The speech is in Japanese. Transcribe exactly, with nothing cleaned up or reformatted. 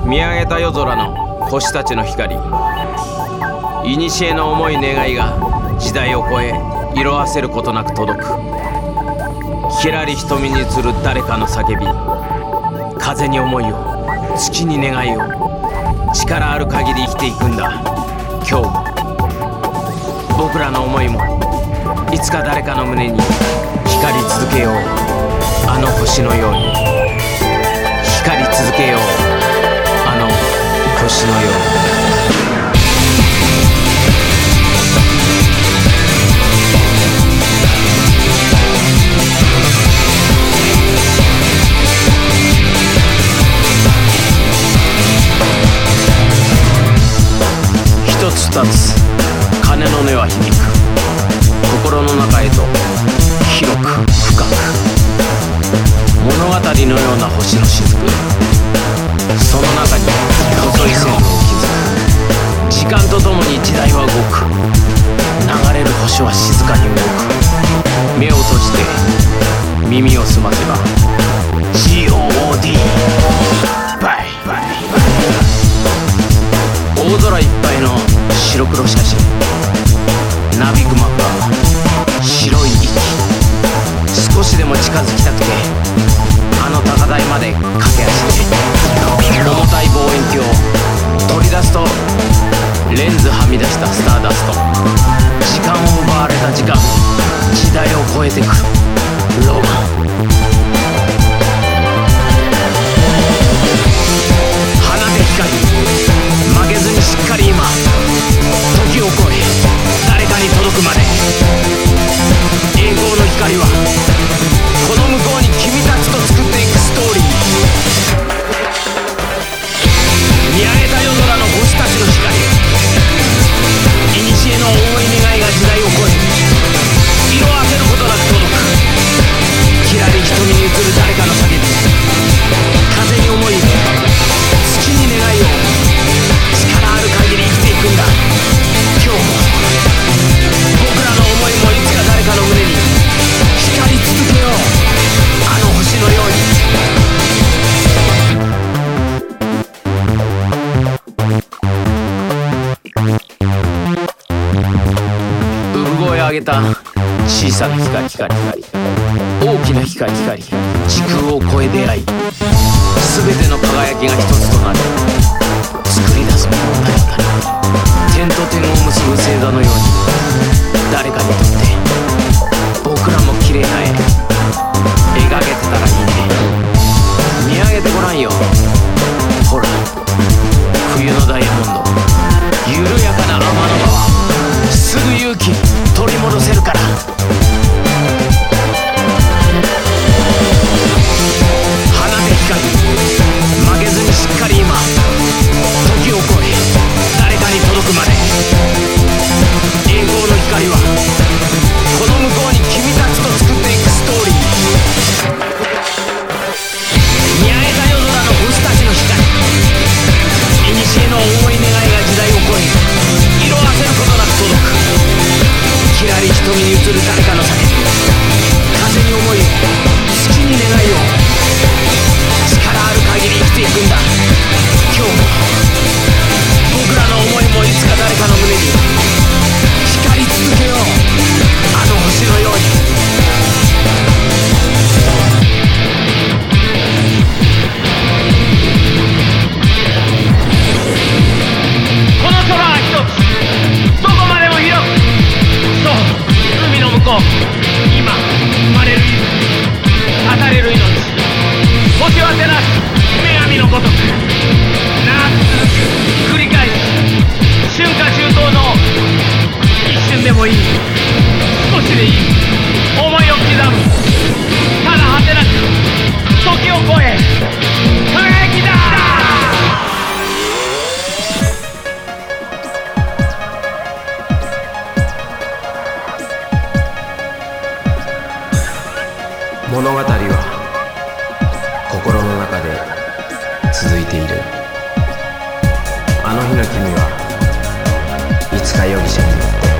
見上げた夜空の星たちの光、古の思い願いが時代を超え色あせることなく届く。ひらり瞳に映る誰かの叫び、風に思いを、月に願いを、力ある限り生きていくんだ今日も。僕らの思いもいつか誰かの胸に光り続けよう、あの星のように。光り続けよう、あの星のように。一つ二つ鐘の音は響く。心の中へと広く深く、物語のような星の雫、その中に細い線を築く。時間とともに時代は動く。流れる星は静かに動く。目を閉じて耳を澄ませば ジーオーオーディー バイバイ。大空いっぱいの白黒写真、なびくマフラー、白い息。少しでも近づきたくてあの高台まで駆け足で、重たい望遠鏡を取り出すとレンズはみ出したスターダスト。時間を奪われた時間、時代を超えてくロマン。放て光、負けずにしっかり今、時を超え誰かに届くまで。栄光の光はこの向こうに君たちと作っていくストーリー。見上げた夜空の星たちの光、古の思い願いが時代を超え色あせることなく届く。きらり瞳に映る誰かの叫び、風に思い、月に願いを、力ある限り生きていくんだ今日も。僕らの思いもいつか誰かの胸に光り続けよう、あの星のように。産声上げた小さな光光光、大きな光光、時空を超え出会い、全ての輝きが一つとなり作り出す物語。点と点を結ぶ星座のように、誰かにとって僕らも綺麗な絵描けてたらいいね。見上げてごらんよ、ほら冬のダイヤモンド、緩やかな天の川、すぐ勇気取り戻せるから。放て光、負けずにしっかり今、時を超え誰かに届くまで。栄光の光はこの向こうに君たちと作っていくストーリー。見上げた夜空の星たちの光、古の思い願いが時代を超え色あせることなく届く。きらり瞳に映る誰かの叫び、風に思いを、月に願いを、力ある限り生きていくんだ今日も。僕らの思いもいつか誰かの胸に光り続けよう、あの星のように。この空は一つ、どこまでも広く。そう、海の向こう、今生まれる命、絶たれる命、星は照らす女神のごとく、長く続く繰り返し、春夏秋冬の一瞬でもいい、少しでいい、思いを刻む、ただ果てなく時を超え輝きだ。物語は心の中で続いている。あの日の君はいつか容疑者になって